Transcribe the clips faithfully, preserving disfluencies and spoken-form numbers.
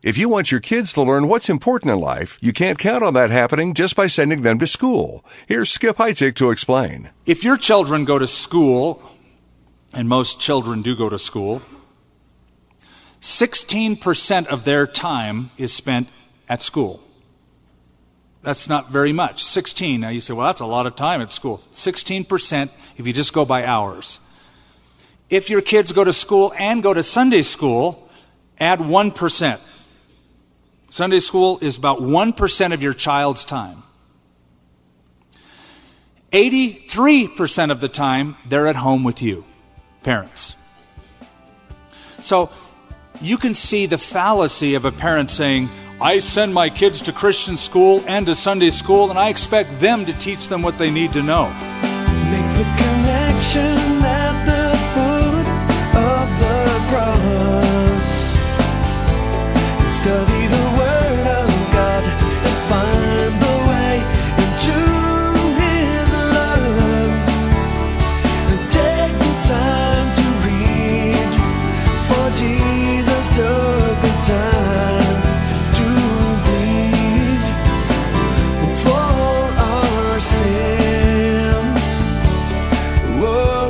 If you want your kids to learn what's important in life, you can't count on that happening just by sending them to school. Here's Skip Heitzig to explain. If your children go to school, and most children do go to school, sixteen percent of their time is spent at school. That's not very much. sixteen. Now you say, well, that's a lot of time at school. sixteen percent if you just go by hours. If your kids go to school and go to Sunday school, add one percent. Sunday school is about one percent of your child's time. eighty-three percent of the time, they're at home with you, parents. So you can see the fallacy of a parent saying, I send my kids to Christian school and to Sunday school, and I expect them to teach them what they need to know. Make the connection at the foot of the cross. Study the Word of God and find the way into His love. And take the time to read, for Jesus took the time to bleed for our sins. Whoa,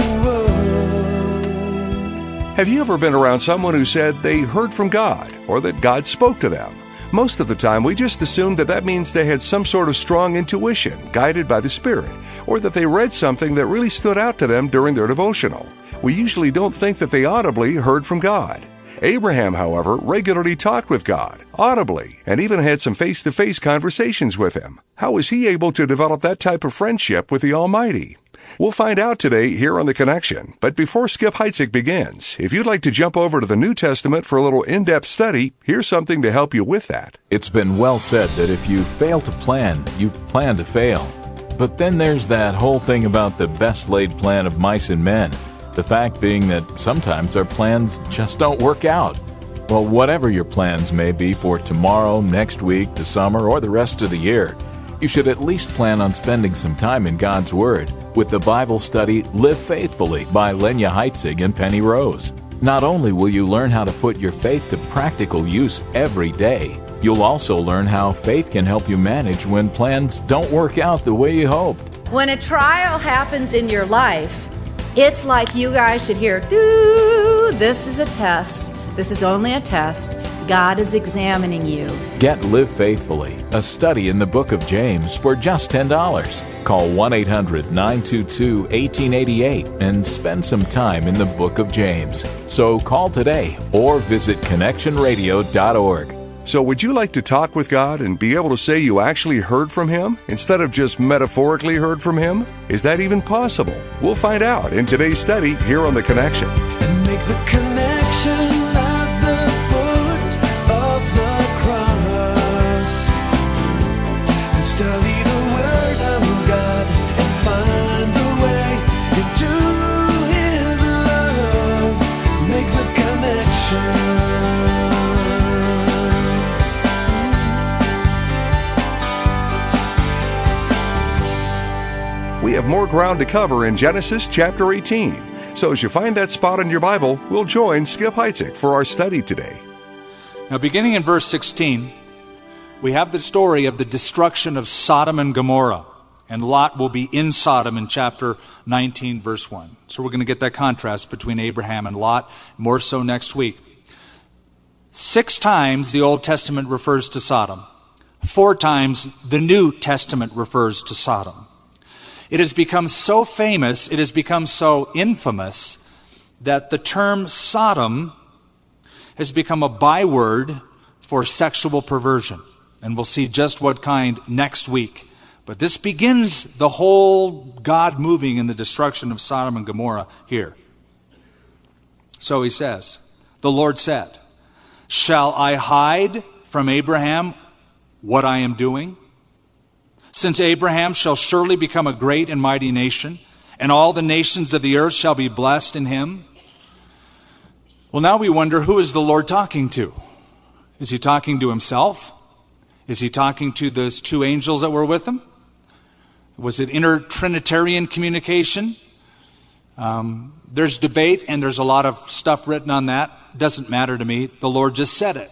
whoa. Have you ever been around someone who said they heard from God or that God spoke to them? Most of the time, we just assume that that means they had some sort of strong intuition, guided by the Spirit, or that they read something that really stood out to them during their devotional. We usually don't think that they audibly heard from God. Abraham, however, regularly talked with God, audibly, and even had some face-to-face conversations with Him. How was he able to develop that type of friendship with the Almighty? We'll find out today here on The Connection. But before Skip Heitzig begins, if you'd like to jump over to the New Testament for a little in-depth study, here's something to help you with that. It's been well said that if you fail to plan, you plan to fail. But then there's that whole thing about the best laid plan of mice and men. The fact being that sometimes our plans just don't work out. Well, whatever your plans may be for tomorrow, next week, the summer, or the rest of the year, you should at least plan on spending some time in God's Word with the Bible study Live Faithfully by Lenya Heitzig and Penny Rose. Not only will you learn how to put your faith to practical use every day, you'll also learn how faith can help you manage when plans don't work out the way you hoped. When a trial happens in your life, it's like you guys should hear, doo, this is a test. This is only a test. God is examining you. Get Live Faithfully, a study in the book of James for just ten dollars. Call one eight hundred nine two two one eight eight eight and spend some time in the book of James. So call today or visit connection radio dot org. So would you like to talk with God and be able to say you actually heard from Him instead of just metaphorically heard from Him? Is that even possible? We'll find out in today's study here on The Connection. And make the connection at the foot of the cross. And study the Word of God and find the way into His love. Make the connection. We have more ground to cover in Genesis chapter eighteen. So as you find that spot in your Bible, we'll join Skip Heitzig for our study today. Now, beginning in verse sixteen, we have the story of the destruction of Sodom and Gomorrah. And Lot will be in Sodom in chapter nineteen, verse one. So we're going to get that contrast between Abraham and Lot, more so next week. Six times the Old Testament refers to Sodom. Four times the New Testament refers to Sodom. It has become so famous, it has become so infamous, that the term Sodom has become a byword for sexual perversion. And we'll see just what kind next week. But this begins the whole God moving in the destruction of Sodom and Gomorrah here. So he says, the Lord said, shall I hide from Abraham what I am doing? Since Abraham shall surely become a great and mighty nation, and all the nations of the earth shall be blessed in him. Well, now we wonder, who is the Lord talking to? Is he talking to himself? Is he talking to those two angels that were with him? Was it inter-Trinitarian communication? Um, there's debate and there's a lot of stuff written on that. Doesn't matter to me. The Lord just said it.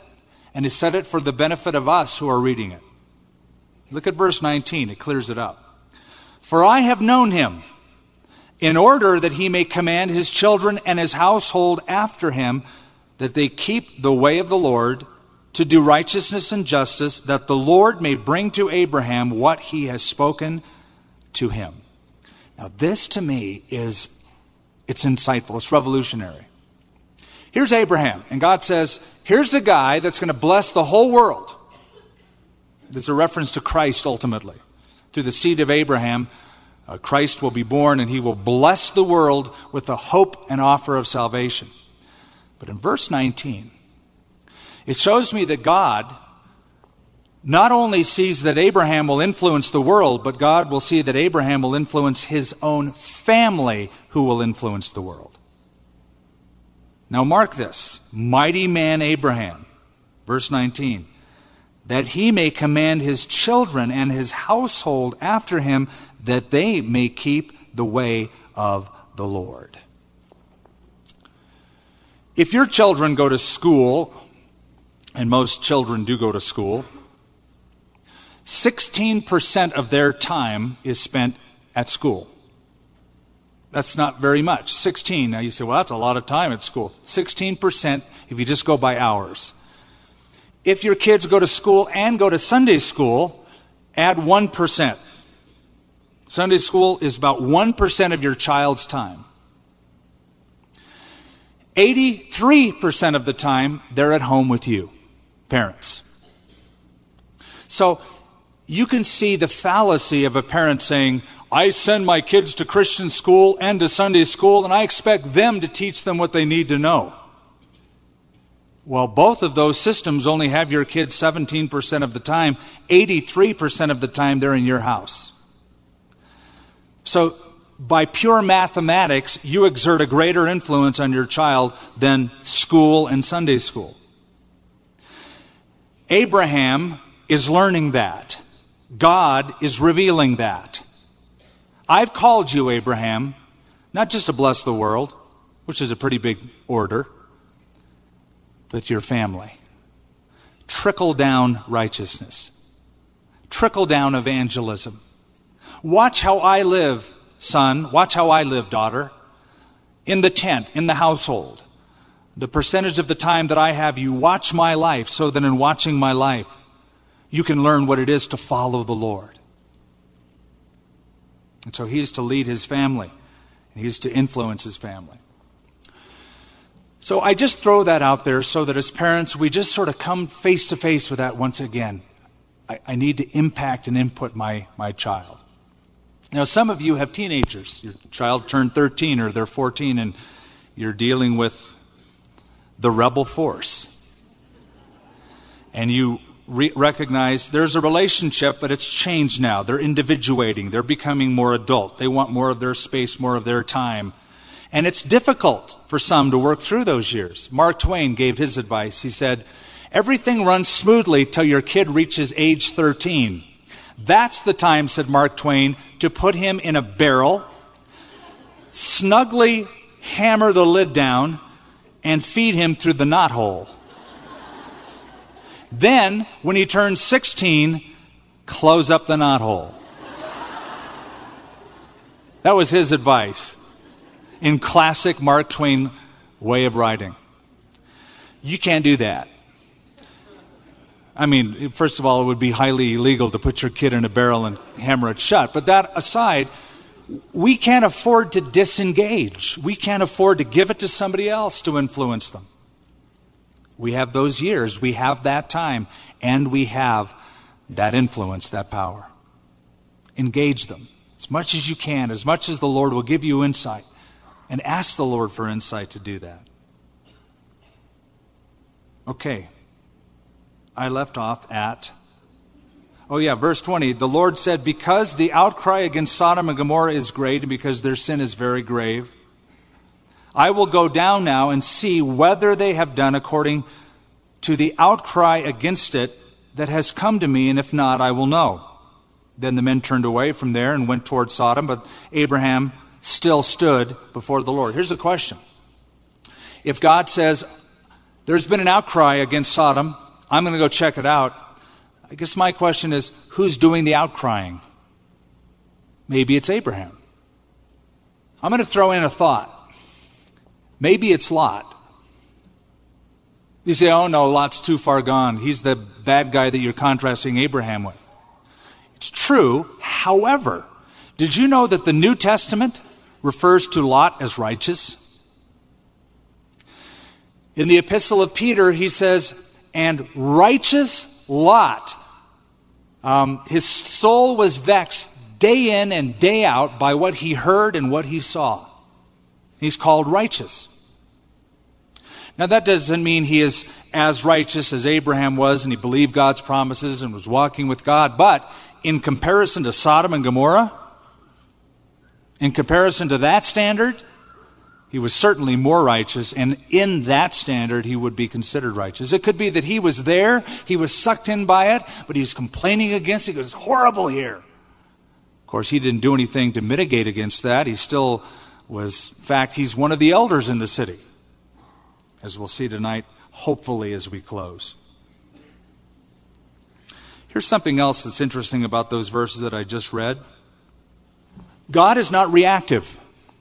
And he said it for the benefit of us who are reading it. Look at verse nineteen. It clears it up. For I have known him, in order that he may command his children and his household after him, that they keep the way of the Lord, to do righteousness and justice, that the Lord may bring to Abraham what he has spoken to him. Now this to me is, it's insightful, it's revolutionary. Here's Abraham, and God says, here's the guy that's going to bless the whole world. There's a reference to Christ ultimately. Through the seed of Abraham, uh, Christ will be born, and he will bless the world with the hope and offer of salvation. But in verse nineteen, it shows me that God not only sees that Abraham will influence the world, but God will see that Abraham will influence his own family, who will influence the world. Now mark this, mighty man Abraham, verse nineteen, that he may command his children and his household after him, that they may keep the way of the Lord. If your children go to school, and most children do go to school, sixteen percent of their time is spent at school. That's not very much. sixteen. Now you say, well, that's a lot of time at school. sixteen percent if you just go by hours. If your kids go to school and go to Sunday school, add one percent. Sunday school is about one percent of your child's time. eighty-three percent of the time, they're at home with you, parents. So you can see the fallacy of a parent saying, I send my kids to Christian school and to Sunday school, and I expect them to teach them what they need to know. Well, both of those systems only have your kids seventeen percent of the time. eighty-three percent of the time they're in your house. So by pure mathematics, you exert a greater influence on your child than school and Sunday school. Abraham is learning that. God is revealing that. I've called you, Abraham, not just to bless the world, which is a pretty big order, but your family. Trickle down righteousness. Trickle down evangelism. Watch how I live, son. Watch how I live, daughter. In the tent, in the household. The percentage of the time that I have you watch my life, so that in watching my life, you can learn what it is to follow the Lord. And so he's to lead his family. And he's to influence his family. So I just throw that out there so that as parents, we just sort of come face to face with that once again. I, I need to impact and input my, my child. Now, some of you have teenagers. Your child turned thirteen or they're fourteen, and you're dealing with the rebel force. And you re- recognize there's a relationship, but it's changed now. They're individuating. They're becoming more adult. They want more of their space, more of their time. And it's difficult for some to work through those years. Mark Twain gave his advice. He said, everything runs smoothly till your kid reaches age thirteen. That's the time, said Mark Twain, to put him in a barrel, snugly hammer the lid down, and feed him through the knothole. Then, when he turns sixteen, close up the knothole. That was his advice in classic Mark Twain way of writing. You can't do that. I mean, first of all, it would be highly illegal to put your kid in a barrel and hammer it shut. But that aside, we can't afford to disengage. We can't afford to give it to somebody else to influence them. We have those years, we have that time, and we have that influence, that power. Engage them as much as you can, as much as the Lord will give you insight. And ask the Lord for insight to do that. Okay. I left off at, oh yeah, verse twenty. The Lord said, because the outcry against Sodom and Gomorrah is great, and because their sin is very grave, I will go down now and see whether they have done according to the outcry against it that has come to me, and if not, I will know. Then the men turned away from there and went toward Sodom, but Abraham still stood before the Lord. Here's a question. If God says, there's been an outcry against Sodom, I'm going to go check it out. I guess my question is, who's doing the outcrying? Maybe it's Abraham. I'm going to throw in a thought. Maybe it's Lot. You say, oh no, Lot's too far gone. He's the bad guy that you're contrasting Abraham with. It's true. However, did you know that the New Testament refers to Lot as righteous? In the Epistle of Peter, he says, and righteous Lot, um, his soul was vexed day in and day out by what he heard and what he saw. He's called righteous. Now that doesn't mean he is as righteous as Abraham was and he believed God's promises and was walking with God, but in comparison to Sodom and Gomorrah, in comparison to that standard, he was certainly more righteous, and in that standard, he would be considered righteous. It could be that he was there, he was sucked in by it, but he's complaining against it. He goes, it's horrible here. Of course, he didn't do anything to mitigate against that. He still was, in fact, he's one of the elders in the city, as we'll see tonight, hopefully as we close. Here's something else that's interesting about those verses that I just read. God is not reactive.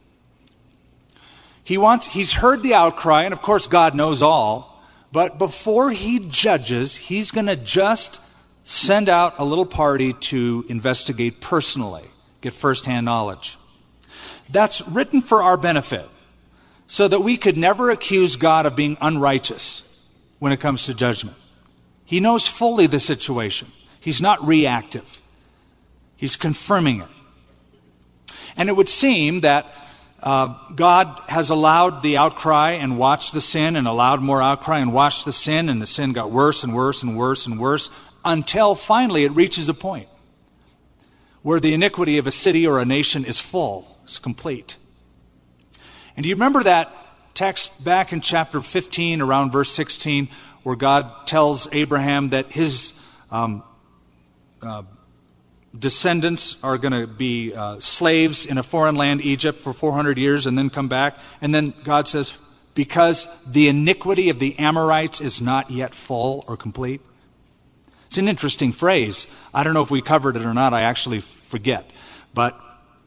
He wants, he's heard the outcry, and of course God knows all, but before he judges, he's going to just send out a little party to investigate personally, get firsthand knowledge. That's written for our benefit, so that we could never accuse God of being unrighteous when it comes to judgment. He knows fully the situation. He's not reactive. He's confirming it. And it would seem that uh, God has allowed the outcry and watched the sin and allowed more outcry and watched the sin, and the sin got worse and worse and worse and worse until finally it reaches a point where the iniquity of a city or a nation is full, it's complete. And do you remember that text back in chapter fifteen, around verse sixteen, where God tells Abraham that his um, uh, descendants are going to be uh, slaves in a foreign land, Egypt, for four hundred years and then come back? And then God says, because the iniquity of the Amorites is not yet full or complete. It's an interesting phrase. I don't know if we covered it or not. I actually forget. But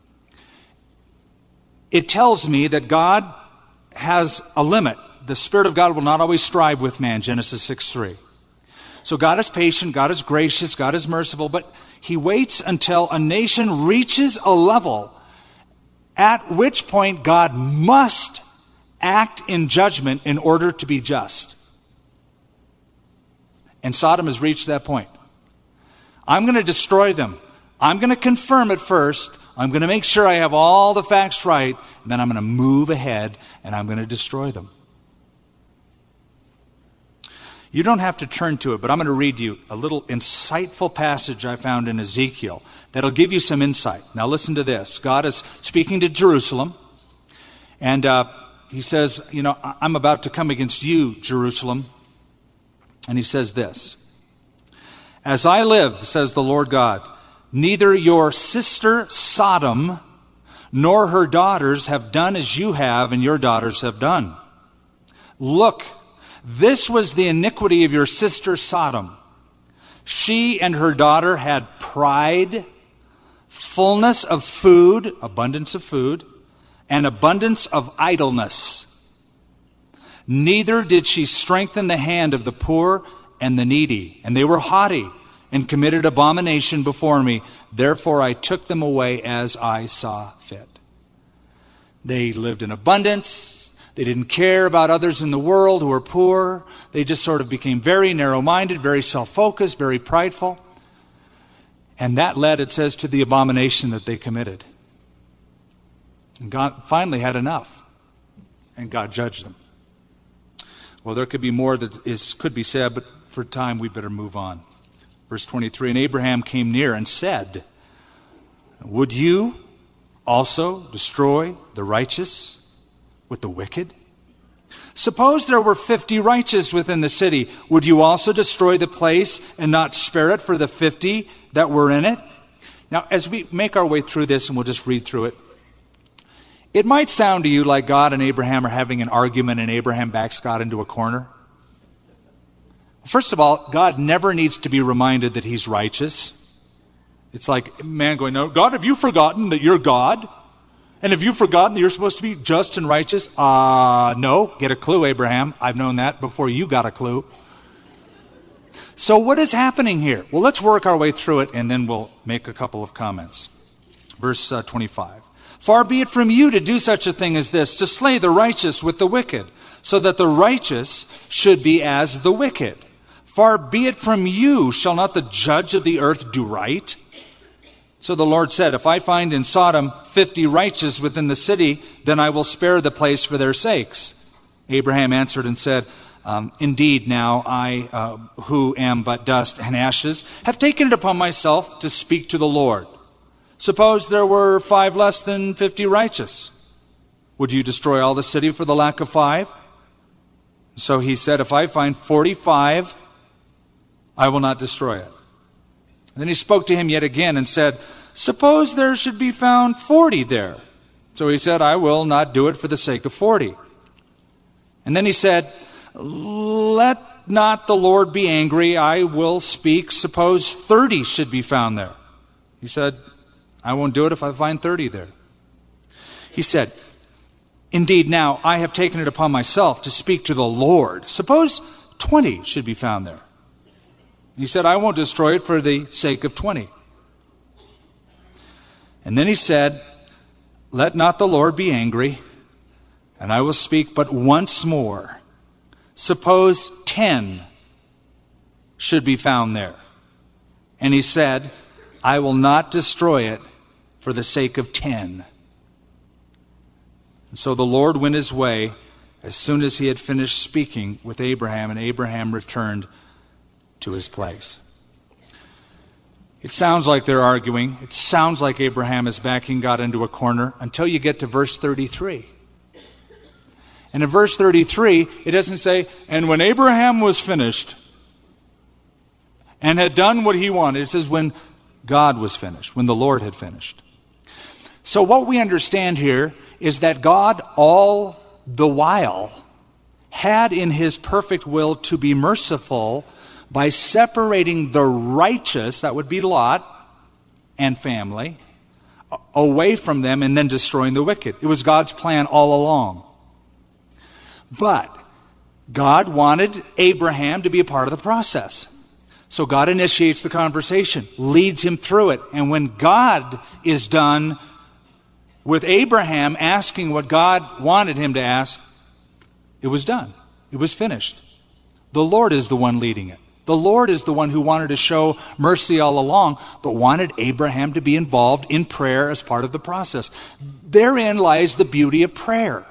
it tells me that God has a limit. The Spirit of God will not always strive with man, Genesis six three. So God is patient, God is gracious, God is merciful, but he waits until a nation reaches a level at which point God must act in judgment in order to be just. And Sodom has reached that point. I'm going to destroy them. I'm going to confirm it first. I'm going to make sure I have all the facts right. And then I'm going to move ahead and I'm going to destroy them. You don't have to turn to it, but I'm going to read you a little insightful passage I found in Ezekiel that'll give you some insight. Now listen to this. God is speaking to Jerusalem. And uh, he says, you know, I'm about to come against you, Jerusalem. And he says this. As I live, says the Lord God, neither your sister Sodom nor her daughters have done as you have and your daughters have done. Look, this was the iniquity of your sister Sodom. She and her daughter had pride, fullness of food, abundance of food, and abundance of idleness. Neither did she strengthen the hand of the poor and the needy. And they were haughty and committed abomination before me. Therefore I took them away as I saw fit. They lived in abundance. They didn't care about others in the world who were poor. They just sort of became very narrow-minded, very self-focused, very prideful. And that led, it says, to the abomination that they committed. And God finally had enough. And God judged them. Well, there could be more that is, could be said, but for time we better move on. Verse twenty-three, and Abraham came near and said, would you also destroy the righteous with the wicked? Suppose there were fifty righteous within the city. Would you also destroy the place and not spare it for the fifty that were in it? Now, as we make our way through this, and we'll just read through it, it might sound to you like God and Abraham are having an argument and Abraham backs God into a corner. First of all, God never needs to be reminded that he's righteous. It's like man going, no, God, have you forgotten that you're God? And have you forgotten that you're supposed to be just and righteous? Uh, no. Get a clue, Abraham. I've known that before you got a clue. So what is happening here? Well, let's work our way through it, and then we'll make a couple of comments. Verse uh, twenty-five. Far be it from you to do such a thing as this, to slay the righteous with the wicked, so that the righteous should be as the wicked. Far be it from you, shall not the judge of the earth do right? So the Lord said, if I find in Sodom fifty righteous within the city, then I will spare the place for their sakes. Abraham answered and said, um, indeed now I, uh, who am but dust and ashes, have taken it upon myself to speak to the Lord. Suppose there were five less than fifty righteous. Would you destroy all the city for the lack of five? So he said, if I find forty-five, I will not destroy it. And then he spoke to him yet again and said, suppose there should be found forty there. So he said, I will not do it for the sake of forty. And then he said, let not the Lord be angry, I will speak. Suppose thirty should be found there. He said, I won't do it if I find thirty there. He said, indeed now I have taken it upon myself to speak to the Lord. Suppose twenty should be found there. He said, I won't destroy it for the sake of twenty. And then he said, let not the Lord be angry, and I will speak but once more. Suppose ten should be found there. And he said, I will not destroy it for the sake of ten. And so the Lord went his way as soon as he had finished speaking with Abraham, and Abraham returned to his place. It sounds like they're arguing. It sounds like Abraham is backing God into a corner until you get to verse thirty-three. And in verse thirty-three, it doesn't say, and when Abraham was finished and had done what he wanted, it says when God was finished, when the Lord had finished. So what we understand here is that God all the while had in his perfect will to be merciful by separating the righteous, that would be Lot and family, away from them and then destroying the wicked. It was God's plan all along. But God wanted Abraham to be a part of the process. So God initiates the conversation, leads him through it. And when God is done with Abraham asking what God wanted him to ask, it was done. It was finished. The Lord is the one leading it. The Lord is the one who wanted to show mercy all along, but wanted Abraham to be involved in prayer as part of the process. Therein lies the beauty of prayer.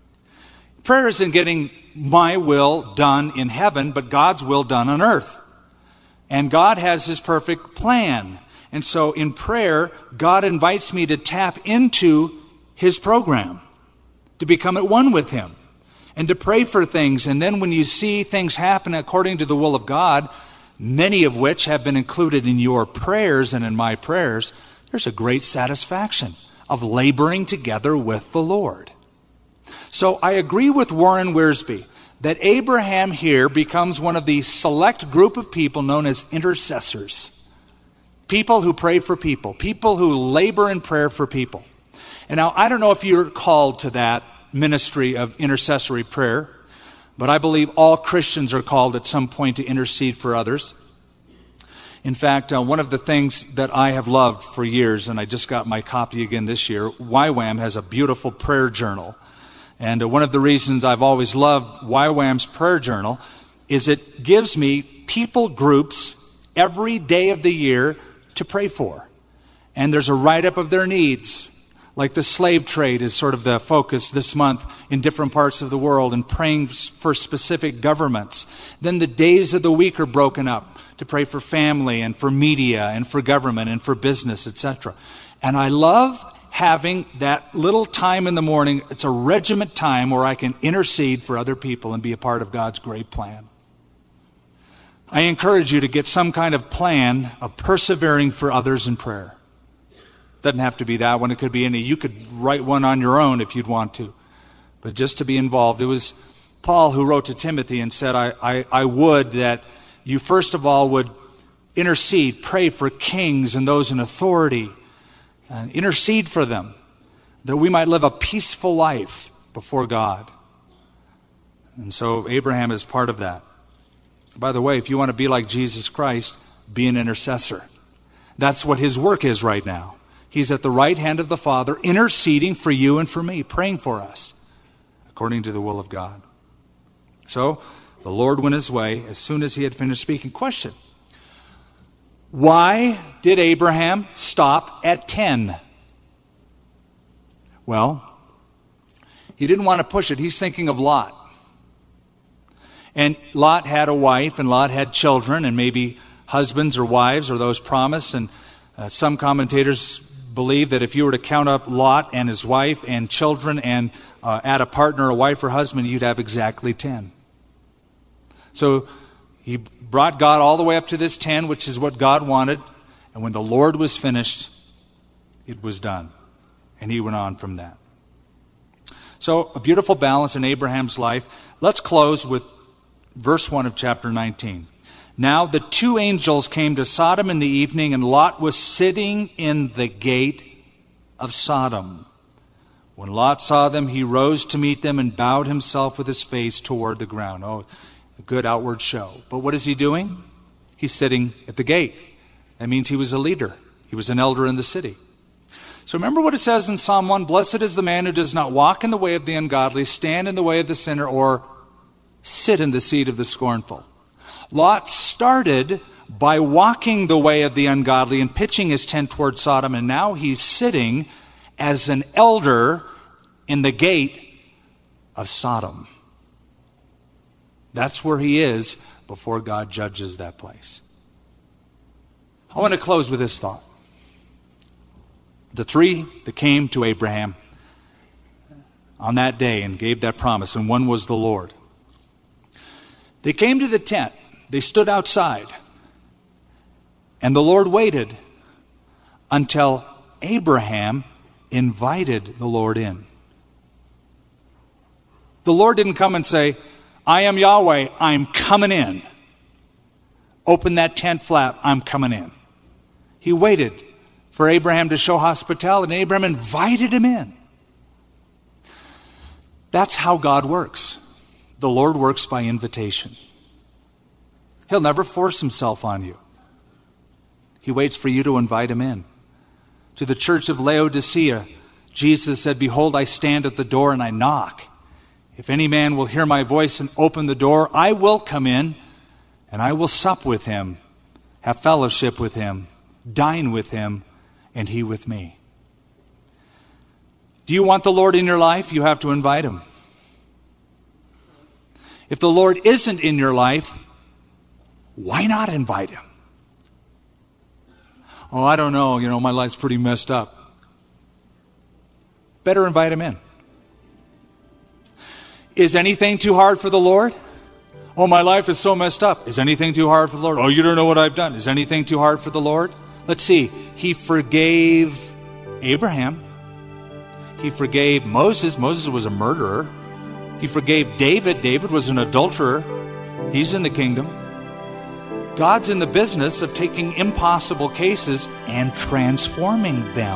Prayer isn't getting my will done in heaven, but God's will done on earth. And God has his perfect plan. And so in prayer, God invites me to tap into his program, to become at one with him, and to pray for things. And then when you see things happen according to the will of God, many of which have been included in your prayers and in my prayers, there's a great satisfaction of laboring together with the Lord. So I agree with Warren Wiersbe that Abraham here becomes one of the select group of people known as intercessors. People who pray for people. People who labor in prayer for people. And now, I don't know if you're called to that ministry of intercessory prayer, but I believe all Christians are called at some point to intercede for others. In fact, uh, one of the things that I have loved for years, and I just got my copy again this year, Y WAM has a beautiful prayer journal. And uh, one of the reasons I've always loved Y WAM's prayer journal is it gives me people groups every day of the year to pray for. And there's a write-up of their needs. Like the slave trade is sort of the focus this month in different parts of the world, and praying for specific governments. Then the days of the week are broken up to pray for family and for media and for government and for business, et cetera. And I love having that little time in the morning. It's a regiment time where I can intercede for other people and be a part of God's great plan. I encourage you to get some kind of plan of persevering for others in prayer. Doesn't have to be that one. It could be any. You could write one on your own if you'd want to. But just to be involved. It was Paul who wrote to Timothy and said, I, I, I would that you first of all would intercede, pray for kings and those in authority, and intercede for them, that we might live a peaceful life before God. And so Abraham is part of that. By the way, if you want to be like Jesus Christ, be an intercessor. That's what his work is right now. He's at the right hand of the Father, interceding for you and for me, praying for us, according to the will of God. So, the Lord went his way as soon as he had finished speaking. Question: why did Abraham stop at ten? Well, he didn't want to push it. He's thinking of Lot. And Lot had a wife, and Lot had children, and maybe husbands or wives or those promised. And uh, some commentators believe that if you were to count up Lot and his wife and children and uh, add a partner, a wife or husband, you'd have exactly ten. So he brought God all the way up to this ten, which is what God wanted. And when the Lord was finished, it was done. And he went on from that. So a beautiful balance in Abraham's life. Let's close with verse one of chapter nineteen. Now the two angels came to Sodom in the evening, and Lot was sitting in the gate of Sodom. When Lot saw them, he rose to meet them and bowed himself with his face toward the ground. Oh, a good outward show. But what is he doing? He's sitting at the gate. That means he was a leader. He was an elder in the city. So remember what it says in Psalm one, blessed is the man who does not walk in the way of the ungodly, stand in the way of the sinner, or sit in the seat of the scornful. Lot started by walking the way of the ungodly and pitching his tent toward Sodom, and now he's sitting as an elder in the gate of Sodom. That's where he is before God judges that place. I want to close with this thought. The three that came to Abraham on that day and gave that promise, and one was the Lord. They came to the tent. They stood outside. And the Lord waited until Abraham invited the Lord in. The Lord didn't come and say, I am Yahweh, I'm coming in. Open that tent flap, I'm coming in. He waited for Abraham to show hospitality, and Abraham invited him in. That's how God works. The Lord works by invitation. He'll never force himself on you. He waits for you to invite him in. To the church of Laodicea, Jesus said, behold, I stand at the door and I knock. If any man will hear my voice and open the door, I will come in and I will sup with him, have fellowship with him, dine with him, and he with me. Do you want the Lord in your life? You have to invite him. If the Lord isn't in your life, why not invite him? Oh, I don't know. You know, my life's pretty messed up. Better invite him in. Is anything too hard for the Lord? Oh, my life is so messed up. Is anything too hard for the Lord? Oh, you don't know what I've done. Is anything too hard for the Lord? Let's see. He forgave Abraham. He forgave Moses. Moses was a murderer. He forgave David. David was an adulterer. He's in the kingdom. God's in the business of taking impossible cases and transforming them.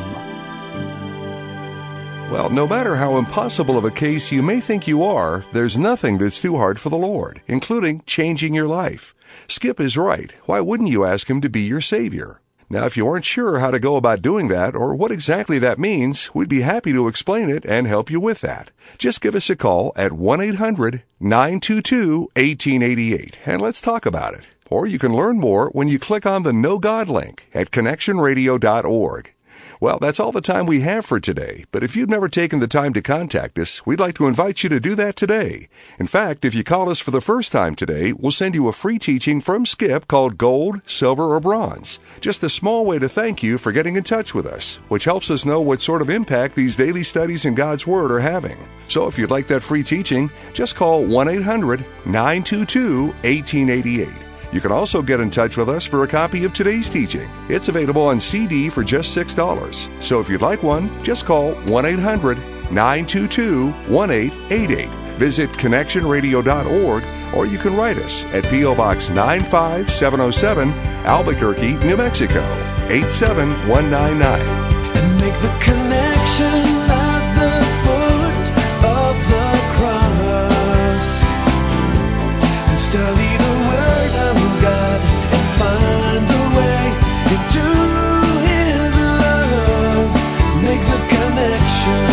Well, no matter how impossible of a case you may think you are, there's nothing that's too hard for the Lord, including changing your life. Skip is right. Why wouldn't you ask him to be your Savior? Now, if you aren't sure how to go about doing that or what exactly that means, we'd be happy to explain it and help you with that. Just give us a call at one eight hundred nine two two one eight eight eight and let's talk about it. Or you can learn more when you click on the Know God link at connection radio dot org. Well, that's all the time we have for today, but if you've never taken the time to contact us, we'd like to invite you to do that today. In fact, if you call us for the first time today, we'll send you a free teaching from Skip called Gold, Silver, or Bronze. Just a small way to thank you for getting in touch with us, which helps us know what sort of impact these daily studies in God's Word are having. So if you'd like that free teaching, just call one eight hundred nine two two one eight eight eight. You can also get in touch with us for a copy of today's teaching. It's available on C D for just six dollars. So if you'd like one, just call one eight hundred nine two two one eight eight eight. Visit connection radio dot org, or you can write us at P O. Box nine five seven oh seven, Albuquerque, New Mexico, eight seven one nine nine. And make the connection at the foot of the cross. And study the Word of God and find the way into His love. Make the connection.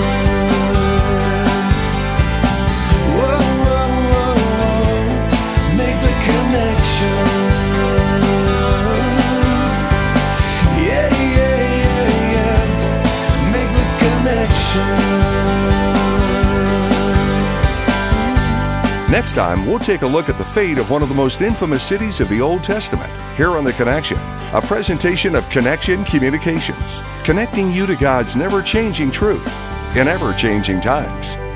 Whoa, whoa, whoa, whoa. Make the connection. Yeah, yeah, yeah, yeah. Make the connection. Next time, we'll take a look at the fate of one of the most infamous cities of the Old Testament, here on The Connection, a presentation of Connection Communications, connecting you to God's never-changing truth in ever-changing times.